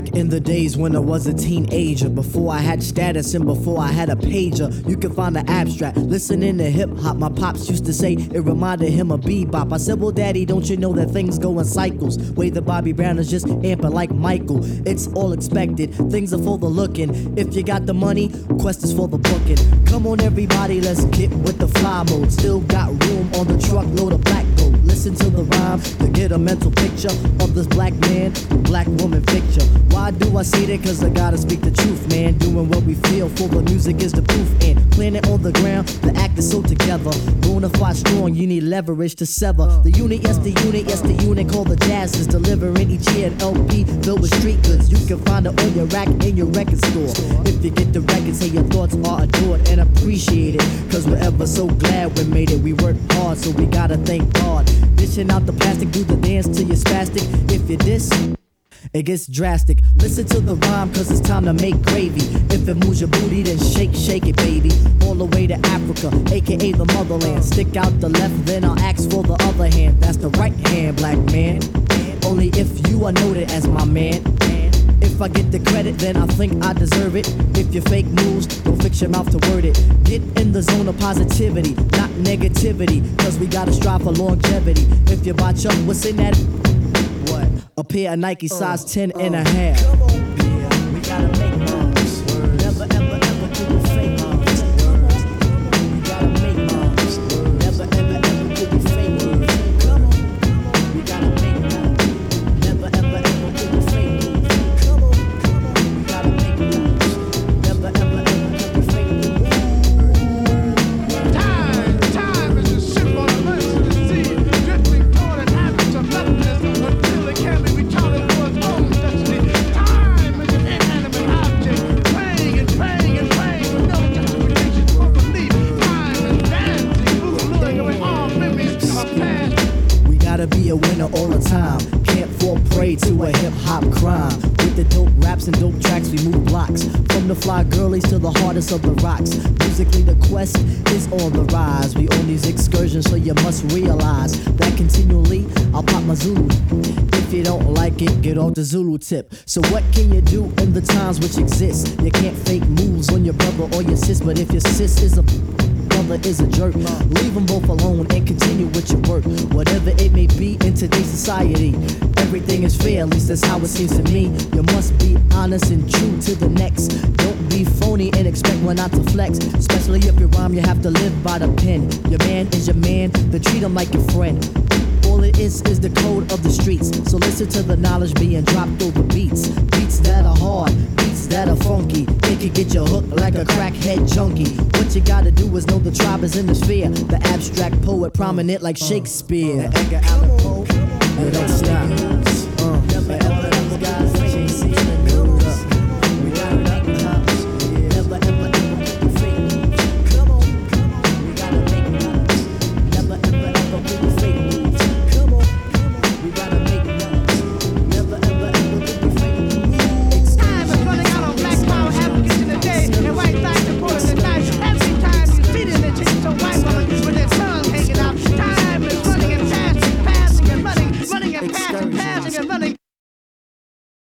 Back in the days when I was a teenager, before I had status and before I had a pager, you can find the abstract. Listening to hip hop, my pops used to say it reminded him of bebop. I said, well, daddy, don't you know that things go in cycles? Way the Bobby Brown is just amping like Michael. It's all expected, things are for the looking. If you got the money, quest is for the booking. Come on, everybody, let's get with the fly mode. Still got room on the truckload of black gold. Listen to the rhyme to get a mental picture of this black man, black woman picture. Why do I say that? Cause I gotta speak the truth, man. Doing what we feel for the music is the proof. And planet on the ground, the act is so together. Bonafide strong, you need leverage to sever. The unit, yes, the unit, yes, the unit called the Jazz is delivering each year an LP filled with street goods. You can find it on your rack in your record store. If you get the record, say your thoughts are adored and appreciated. Cause we're ever so glad we made it. We work hard, so we gotta thank God. Dishing out the plastic, do the dance till you're spastic. If you diss, it gets drastic. Listen to the rhyme, cause it's time to make gravy. If it moves your booty, then shake, shake it, baby. All the way to Africa, aka the motherland. Stick out the left, then I'll ask for the other hand. That's the right hand, black man. Only if you are noted as my man. If I get the credit, then I think I deserve it. If you fake moves, don't fix your mouth to word it. Get in the zone of positivity, not negativity. Cause we gotta strive for longevity. If you botch up, what's in that? What? A pair of Nike size 10 and a half. Come on, yeah, we gotta make moves. Never, ever, ever do the fake moves. We gotta make moves. Never, ever, ever do the fake moves. Come on, we gotta make moves. Never, ever, ever do the fake moves. Come on, we gotta make moves. Never, ever, ever do the fake moves. Time is a symbol of mercy to see, drifting toward an habit of nothingness until it can be retarded for its own destiny. Time is an inanimate object, praying and praying and praying with no justification for belief. Time is dancing, luring away all memories of past. We gotta be a winner all the time. Can't fall prey to a hip-hop crime. With the dope raps and dope tracks, we move blocks. From the fly girlies to the hardest of the rocks. Musically, the quest is on the rise. We on these excursions, so you must realize that continually, I'll pop my Zulu. If you don't like it, get off the Zulu tip. So what can you do in the times which exist? You can't fake moves on your brother or your sis, but if your sis is a brother is a jerk, leave them both alone and continue with your work. Whatever it may be in today's society, everything is fair, at least that's how it seems to me. You must be honest and true to the next. Don't be phony and expect one not to flex. Especially if you rhyme, you have to live by the pen. Your man is your man, then treat him like your friend. All it is the code of the streets. So listen to the knowledge being dropped over beats. Beats that are hard, beats that are funky. It can get you hooked like a crackhead junkie. What you gotta do is know the tribe is in the sphere. The abstract poet prominent like Shakespeare. Edgar Allan Poe, it don't stop. Never ever, guys.